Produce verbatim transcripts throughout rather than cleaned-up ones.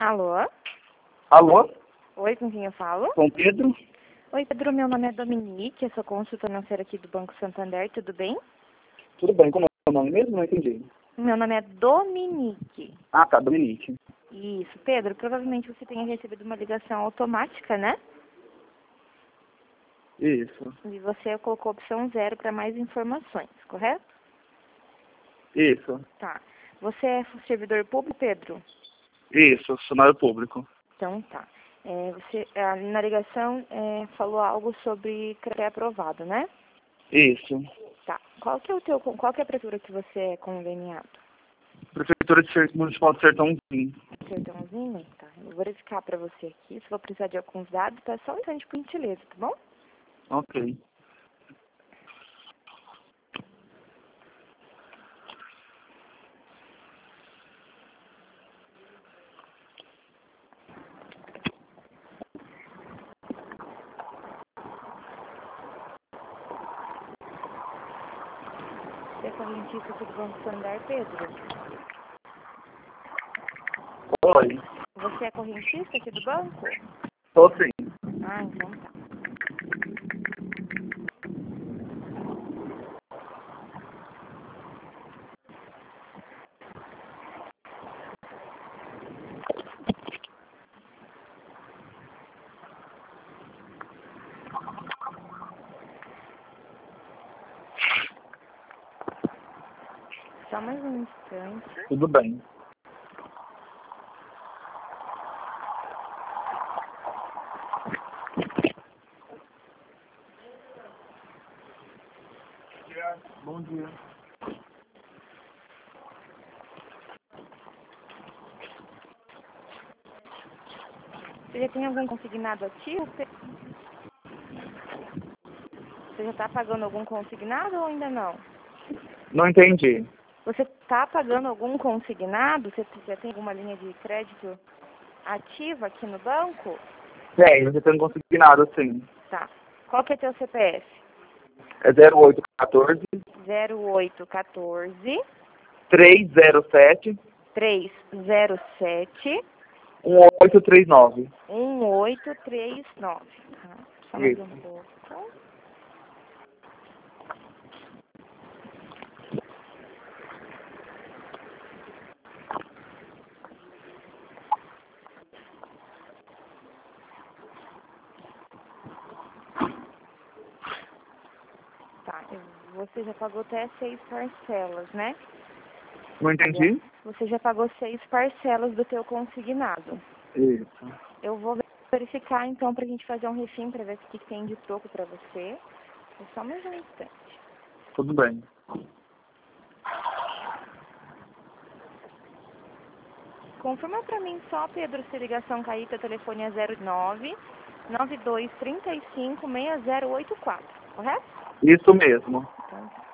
Alô? Alô? Oi, com quem eu falo? Com Pedro? Oi, Pedro, meu nome é Dominique, eu sou consultora financeira aqui do Banco Santander, tudo bem? Tudo bem, como é o nome mesmo? Não entendi. Meu nome é Dominique. Ah, tá, Dominique. Isso, Pedro, provavelmente você tenha recebido uma ligação automática, né? Isso, E você colocou a opção zero para mais informações, correto? isso, Tá. Você é servidor público, Pedro? isso, funcionário público. Então tá. É, você, ah, na ligação é, falou algo sobre pré-aprovado, né? Isso. Tá. Qual que é o teu, qual que é a prefeitura que você é conveniado? Prefeitura de Ser- Municipal de Sertãozinho. Sertãozinho? Tá. Eu vou verificar para você aqui. Se for precisar de alguns dados, tá só um instante por gentileza, tá bom? Ok. Você é correntista aqui do Banco Santander, Pedro? Oi. Você é correntista aqui do banco? Tô sim. Ah, então tá. Só mais um instante. Tudo bem. Bom dia. Você já tem algum consignado ativo? Pe- Você já está pagando algum consignado ou ainda não? Não entendi. Você está pagando algum consignado? Você já tem alguma linha de crédito ativa aqui no banco? Tenho, você tem consignado sim. Tá. Qual que é teu C P F? É zero oito um quatro, zero oito um quatro, três zero sete, três zero sete, um oito três nove. um oito três nove. Tá. Só mais Isso. um pouco. Tá. eu- Você já pagou até seis parcelas, né? Não entendi? Você já pagou seis parcelas do teu consignado. Isso. Eu vou verificar então pra gente fazer um refim pra ver o que que tem de troco pra você. É só mais um instante. Tudo bem. Confirma pra mim só, Pedro, se a ligação cair, teu telefone é zero nove nove dois três cinco seis zero oito quatro, correto? Isso mesmo. Então tá.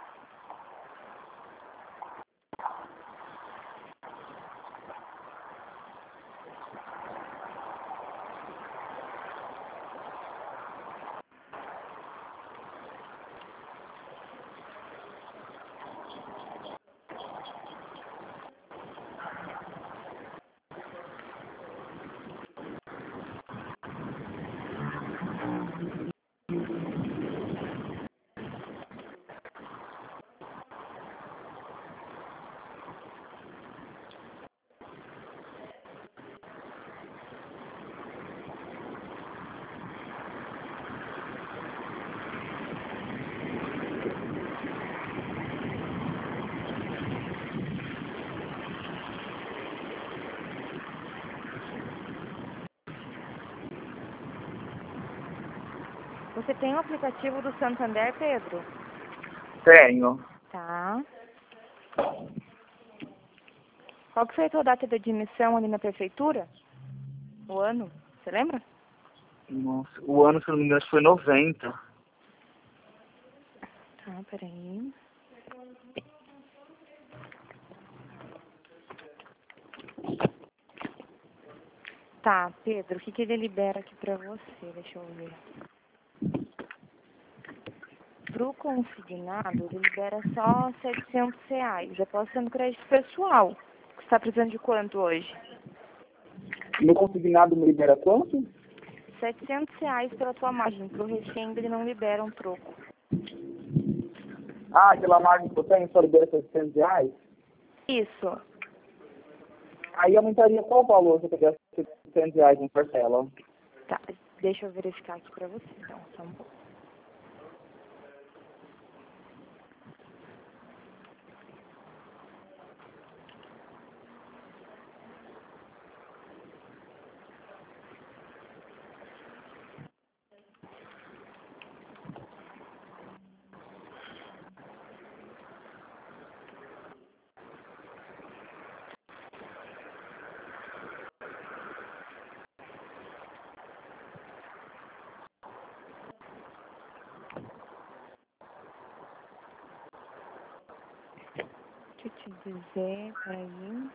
Você tem o aplicativo do Santander, Pedro? Tenho. Tá. Qual que foi a tua data de admissão ali na prefeitura? O ano? Você lembra? Nossa, o ano, se não me engano, foi noventa. Tá, peraí. Tá, Pedro, o que, que ele libera aqui pra você? Deixa eu ver. Pro consignado, ele libera só setecentos reais. Eu posso ser no crédito pessoal. Você tá precisando de quanto hoje? No consignado me libera quanto? setecentos reais pela tua margem. Pro revenda ele não libera um troco. Ah, aquela margem que eu tenho só libera setecentos reais? Isso. Aí aumentaria qual o valor se eu pegasse setecentos reais em parcela? Tá, deixa eu verificar aqui pra você, então, só um pouco. Deixa eu te dizer, peraí.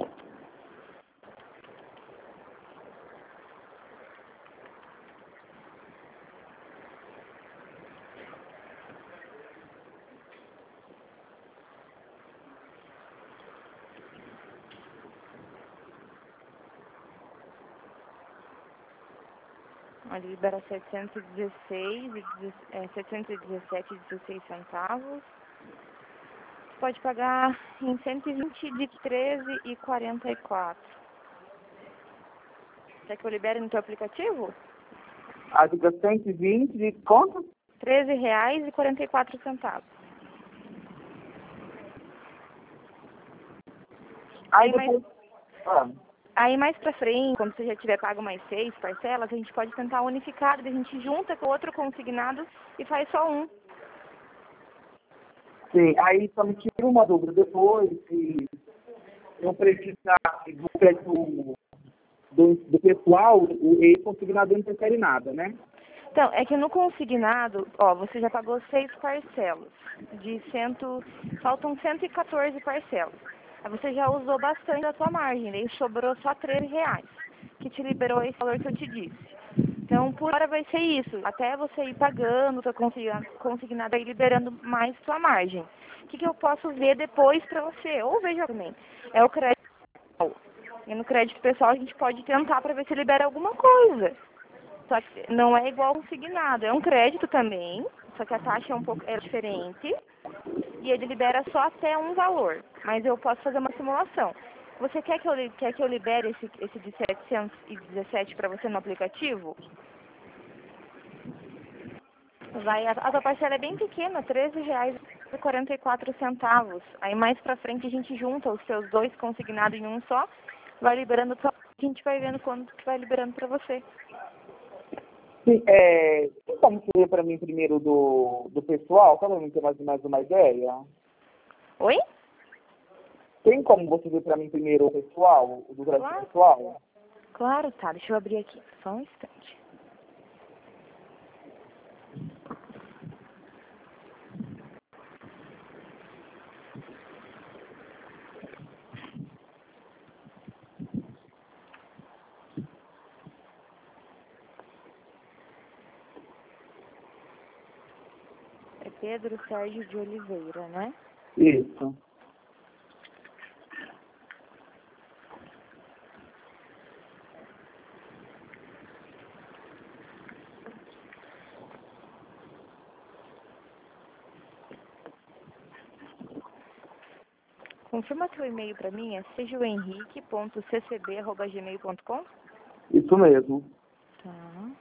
Ele libera setecentos e dezesseis, é, setecentos e dezessete e dezesseis centavos. Você pode pagar em cento e vinte de treze e quarenta e quatro. Quer que eu libere no teu aplicativo? Ah, fica cento e vinte de quanto? treze reais e quarenta e quatro centavos. Aí Aí mais, depois... Ah, aí mais pra frente, quando você já tiver pago mais seis parcelas, a gente pode tentar unificar, a gente junta com outro consignado e faz só um. sim, aí só me tira uma dúvida depois, se eu precisar do, do, do, do pessoal, o ex-consignado não interfere nada, né? Então, é que no consignado, ó, você já pagou seis parcelas, de cento, faltam cento e quatorze parcelas. Aí você já usou bastante da sua margem, daí sobrou só treze reais, que te liberou esse valor que eu te disse. Então, por hora vai ser isso, até você ir pagando, tá consignado, consignado aí liberando mais sua margem. O que, que eu posso ver depois pra você? Ou veja também, é o crédito pessoal. E no crédito pessoal a gente pode tentar pra ver se libera alguma coisa. Só que não é igual consignado, é um crédito também, só que a taxa é um pouco é diferente e ele libera só até um valor, mas eu posso fazer uma simulação. Você quer que eu, li- quer que eu libere esse, esse de setecentos e dezessete para você no aplicativo? Vai, a, a tua parcela é bem pequena, treze reais e quarenta e quatro centavos. Aí mais pra frente a gente junta os seus dois consignados em um só, vai liberando, só, a gente vai vendo quando que vai liberando para você. Sim, é, tem como você ver para mim primeiro do, do pessoal, só para mim ter mais, mais uma ideia? Oi? Tem como você ver para mim primeiro o pessoal, o do crédito Claro. pessoal? Claro, tá. Deixa eu abrir aqui. Só um instante. É Pedro Sérgio de Oliveira, né? Isso. Confirma teu e-mail pra mim, é sejohenrique ponto c c b arroba gmail ponto com? Isso mesmo. Tá.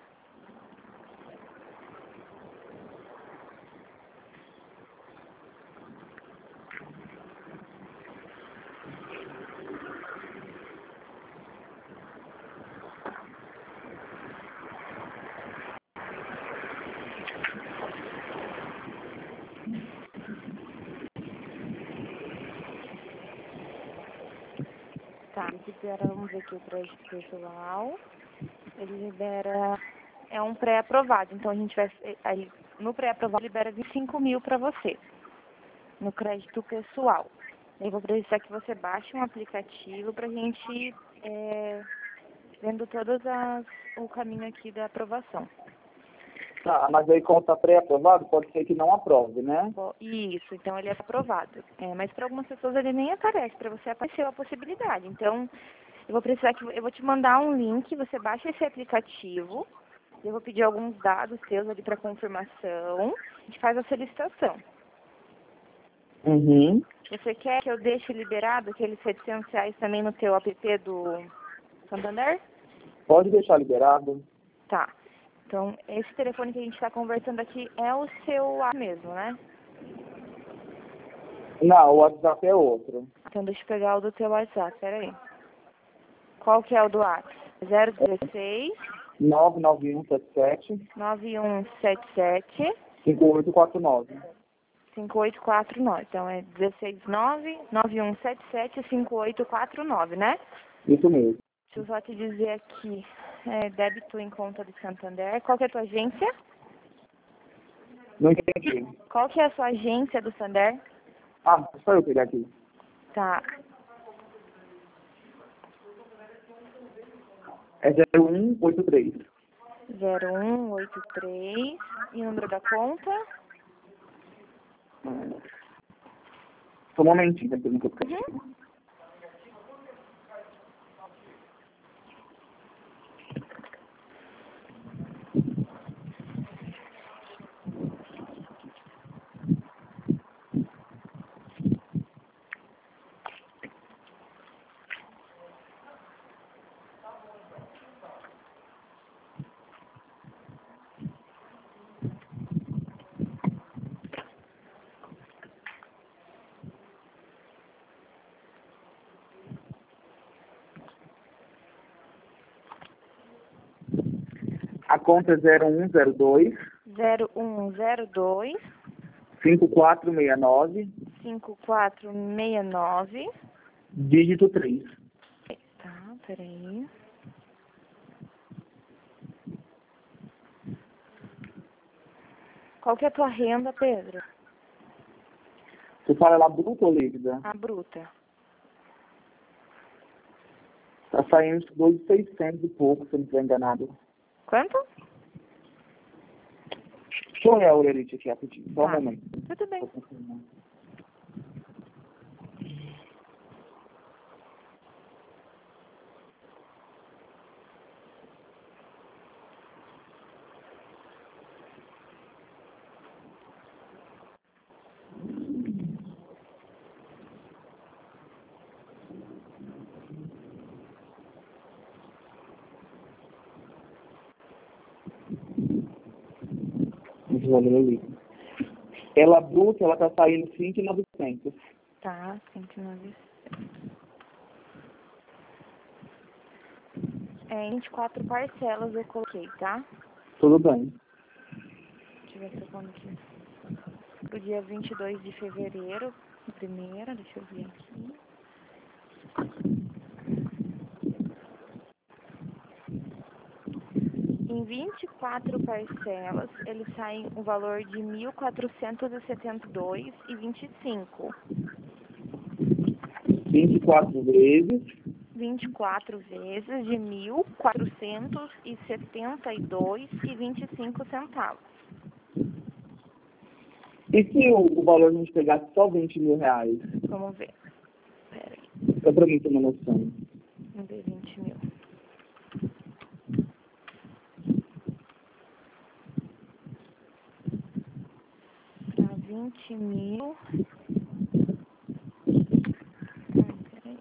Tá, ele libera, vamos ver aqui o crédito pessoal. Ele libera, é um pré-aprovado, então a gente vai, aí, no pré-aprovado libera vinte e cinco mil pra você, no crédito pessoal. Eu vou precisar que você baixe um aplicativo pra gente, é, vendo todas as, o caminho aqui da aprovação. Tá, mas aí como está pré-aprovado, pode ser que não aprove, né? Bo- Isso, então ele é aprovado. É, mas para algumas pessoas ele nem aparece, para você apareceu a possibilidade. Então, Eu vou precisar que eu vou te mandar um link, você baixa esse aplicativo, eu vou pedir alguns dados seus ali para confirmação, a gente faz a solicitação. Uhum. Você quer que eu deixe liberado aqueles setecentos reais também no teu app do Santander? Pode deixar liberado? Tá. Então, esse telefone que a gente está conversando aqui é o seu A mesmo, né? Não, o WhatsApp é outro. Então, deixa eu pegar o do teu WhatsApp, peraí. Qual que é o do WhatsApp? zero um seis, nove nove um sete sete, nove um sete sete, cinco oito quatro nove. cinco oito quatro nove. Então, é um seis nove, nove um sete sete, cinco oito quatro nove, né? Isso mesmo. Deixa eu só te dizer aqui. É, débito em conta do Santander. Qual que é a tua agência? Não entendi. Qual que é a sua agência do Santander? Ah, só eu pegar aqui. Tá. É zero um oito três. zero um oito três. E o número da conta? Só um momentinho, depois não tô ficando. Uhum. A conta é zero um zero dois, zero um zero dois, cinco quatro seis nove, cinco quatro seis nove. dígito três. Tá, peraí. Qual que é a tua renda, Pedro? Você fala lá bruta ou líquida? A bruta. Tá saindo dois mil e seiscentos e pouco, se eu não estiver enganado. Quanto? Deixa eu olhar o Lerite aqui rapidinho, só um Tá. momento. Tudo bem. Vou confirmar. Ela bruta, ela tá saindo cinco mil e novecentos. Tá, cento e nove. É, vinte e quatro parcelas eu coloquei, tá? Tudo bem. Deixa eu ver se eu como aqui. Pro dia vinte e dois de fevereiro, primeira, deixa eu ver aqui. Em vinte e quatro parcelas, ele sai um valor de mil quatrocentos e setenta e dois reais e vinte e cinco. vinte e quatro vezes. vinte e quatro vezes de mil quatrocentos e setenta e dois reais e vinte e cinco centavos. E se o, o valor a gente pegasse só vinte mil reais? Vamos ver. Pera aí. Só pra mim ter uma noção. Vamos ver vinte mil. Para vinte mil. Hum, peraí.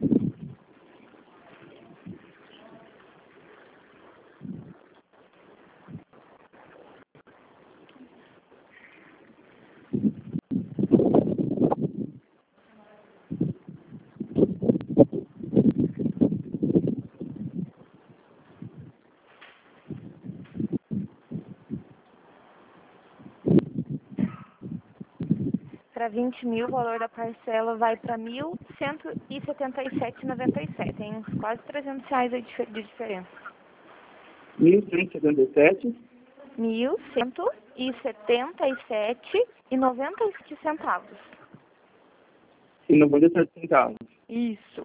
Para vinte mil, o valor da parcela vai para mil cento e setenta e sete reais e noventa e sete centavos. Tem uns quase trezentos reais aí de de diferença. mil cento e setenta e sete? mil cento e setenta e sete reais e noventa e sete centavos. E noventa e sete centavos. Isso.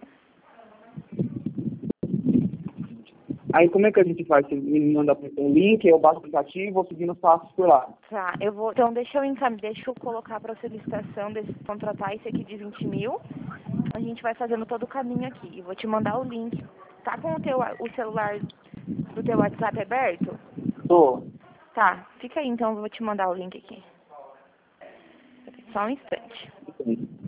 Aí como é que a gente faz? Você me manda um link, eu baixo o aplicativo e vou seguindo os passos por lá. Tá, eu vou. Então deixa eu encam... deixa eu colocar para solicitação desse contratar esse aqui de vinte mil. a gente vai fazendo todo o caminho aqui. Eu vou te mandar o link. Tá com o, teu, o celular do teu WhatsApp aberto? Tô. Tá, fica aí então, eu vou te mandar o link aqui. Só um instante. Sim.